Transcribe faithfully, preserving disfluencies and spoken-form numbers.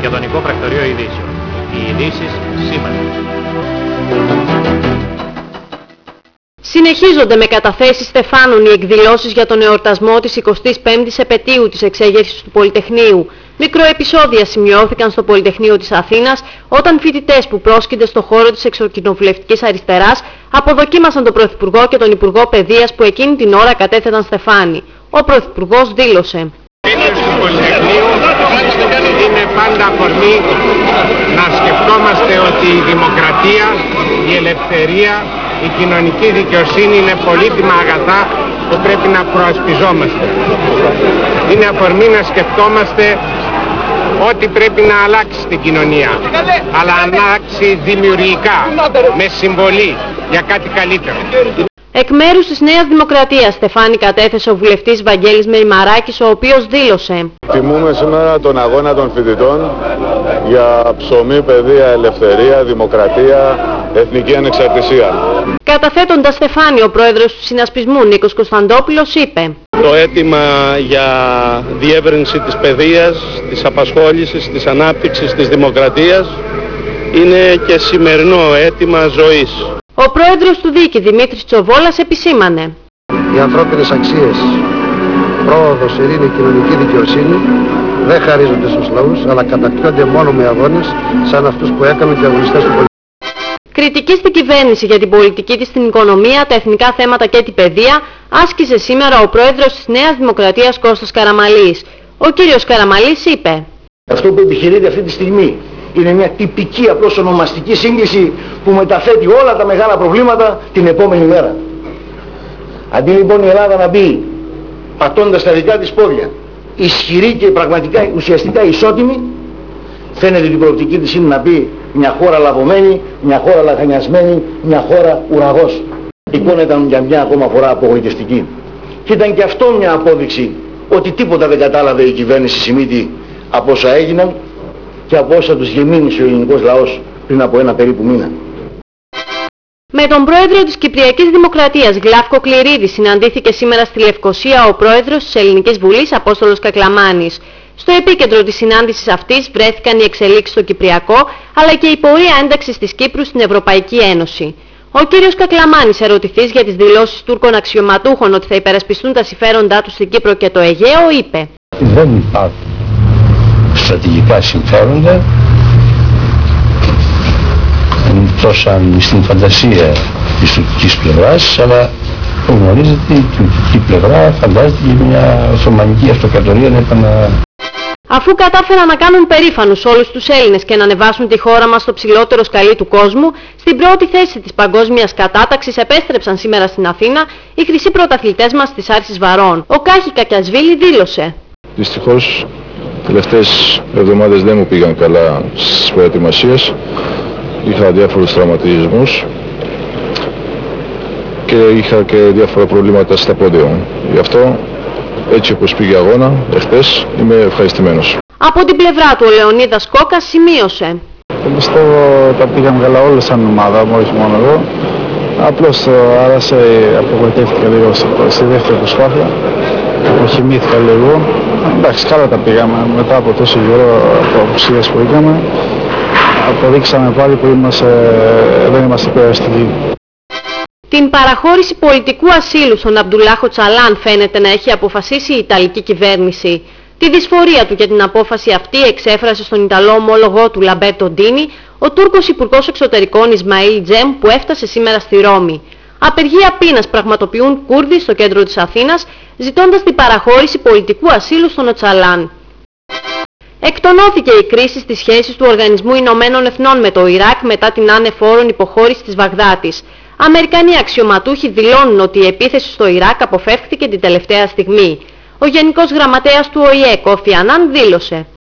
Μακεδονικό Πρακτορείο Ειδήσεων. Οι ειδήσεις σήμερα. Συνεχίζονται με καταθέσεις στεφάνων οι εκδηλώσεις για τον εορτασμό της εικοστής πέμπτης επετείου της εξέγερσης του Πολυτεχνείου. Μικροεπισόδια σημειώθηκαν στο Πολυτεχνείο της Αθήνας όταν φοιτητές που πρόσκυνται στο χώρο της εξοκοινοβουλευτικής αριστεράς αποδοκίμασαν τον Πρωθυπουργό και τον Υπουργό Παιδείας που εκείνη την ώρα κατέθεταν στεφάνι. Ο Πρωθυπουργός δήλωσε: του Πολυτεχνείου είναι πάντα αφορμή να σκεφτόμαστε ότι η δημοκρατία, η ελευθερία, η κοινωνική δικαιοσύνη είναι πολύτιμα αγαθά που πρέπει να προασπιζόμαστε. Είναι αφορμή να σκεφτόμαστε ότι πρέπει να αλλάξει στην κοινωνία, αλλά να αλλάξει δημιουργικά, με συμβολή για κάτι καλύτερο. Εκ μέρους της Νέας Δημοκρατίας στεφάνι κατέθεσε ο βουλευτής Βαγγέλης Μεϊμαράκης, ο οποίος δήλωσε: Τιμούμε σήμερα τον αγώνα των φοιτητών για ψωμί, παιδεία, ελευθερία, δημοκρατία, εθνική ανεξαρτησία. Καταθέτοντας στεφάνι, ο πρόεδρος του συνασπισμού Νίκος Κωνσταντόπουλος είπε: Το αίτημα για διεύρυνση της παιδείας, της απασχόλησης, της ανάπτυξης, της δημοκρατίας είναι και σημερινό αίτημα ζωής. Ο πρόεδρος του Δίκη Δημήτρης Τσοβόλας επισήμανε: Οι ανθρώπινες αξίες, πρόοδος, ειρήνη, κοινωνική δικαιοσύνη δεν χαρίζονται στους λαούς, αλλά κατακτιόνται μόνο με αγώνες σαν αυτούς που έκαναν και αγωνιστές του πολιτισμού. Κριτική στην κυβέρνηση για την πολιτική της στην οικονομία, τα εθνικά θέματα και την παιδεία άσκησε σήμερα ο πρόεδρος της Νέας Δημοκρατίας Κώστας Καραμαλής. Ο κύριος Καραμαλής είπε: Αυτό που επιχειρείται αυτή τη στιγμή είναι μια τυπική απλώς ονομαστική σύγκληση που μεταθέτει όλα τα μεγάλα προβλήματα την επόμενη μέρα. Αντί λοιπόν η Ελλάδα να μπει πατώντας τα δικά της πόδια, ισχυρή και πραγματικά ουσιαστικά ισότιμη, φαίνεται ότι η προοπτική της είναι να μπει μια χώρα λαβωμένη, μια χώρα λαχανιασμένη, μια χώρα ουραγός. Η εικόνα ήταν για μια ακόμα φορά απογοητευτική. Και ήταν και αυτό μια απόδειξη ότι τίποτα δεν κατάλαβε η κυβέρνηση Σιμίτη από όσα έγιναν και από όσα τους γεμίνησε ο ελληνικός λαός πριν από ένα περίπου μήνα. Με τον πρόεδρο της Κυπριακής Δημοκρατίας Γλάφκο Κληρίδη συναντήθηκε σήμερα στη Λευκοσία ο πρόεδρος της Ελληνικής Βουλής Απόστολος Κακλαμάνης. Στο επίκεντρο της συνάντησης αυτής βρέθηκαν οι εξελίξεις στο Κυπριακό, αλλά και η πορεία ένταξης της Κύπρου στην Ευρωπαϊκή Ένωση. Ο κύριος Κακλαμάνης, ερωτηθής για τις δηλώσεις Τούρκων αξιωματούχων ότι θα υπερασπιστούν τα συμφέροντά τους στην Κύπρο και το Αιγαίο, είπε: Δεν υπάρχουν στρατηγικά συμφέροντα τόσο στην φαντασία της τουρκικής πλευράς, αλλά γνωρίζετε η τουρκική πλευρά φαντάζεται για μια Οθωμανική αυτοκρατορία να επανα... Αφού κατάφεραν να κάνουν περήφανους όλους τους Έλληνες και να ανεβάσουν τη χώρα μας στο ψηλότερο σκαλί του κόσμου, στην πρώτη θέση της παγκόσμιας κατάταξης επέστρεψαν σήμερα στην Αθήνα οι χρυσοί πρωταθλητές μας της Άρσης Βαρών. Ο Κάχη Κακιασβίλη δήλωσε: Δυστυχώς, οι τελευταίες εβδομάδες δεν μου πήγαν καλά στις προετοιμασίες. Είχα διάφορους τραυματισμούς και είχα και διάφορα προβλήματα στα πόδια μου. Γι' αυτό, έτσι όπως πήγε αγώνα εχθές, είμαι ευχαριστημένος. Από την πλευρά του ο Λεωνίδας Κόκας σημείωσε: Πιστεύω τα πήγαμε καλά όλα σαν ομάδα, όχι μόνο εγώ. Απλώς άρασε, απογοητεύτηκα λίγο στη δεύτερη προσπάθεια. Αποχυμήθηκα λίγο. Εντάξει, καλά τα πήγαμε. Μετά από τόσο γύρω από απουσίες που είχαμε, αποδείξαμε πάλι που είμαστε, δεν είμαστε περαστικοί. Την παραχώρηση πολιτικού ασύλου στον Αμπτουλάχο Τσαλάν φαίνεται να έχει αποφασίσει η Ιταλική κυβέρνηση. Τη δυσφορία του για την απόφαση αυτή εξέφρασε στον Ιταλό ομόλογό του Λαμπέρτο Ντίνι ο Τούρκος Υπουργός Εξωτερικών Ισμαήλ Τζέμ που έφτασε σήμερα στη Ρώμη. Απεργία πείνας πραγματοποιούν Κούρδοι στο κέντρο της Αθήνας, ζητώντας την παραχώρηση πολιτικού ασύλου στον Οτσαλάν. Εκτονώθηκε η κρίση στις σχέσεις του Οργανισμού Ηνωμένων Εθνών με το Ιράκ μετά την ανεφόρον υποχώρηση της Βαγδάτης. Αμερικανοί αξιωματούχοι δηλώνουν ότι η επίθεση στο Ιράκ αποφεύχθηκε την τελευταία στιγμή. Ο Γενικός Γραμματέας του Ο Η Ε, Κόφι Ανάν, δήλωσε: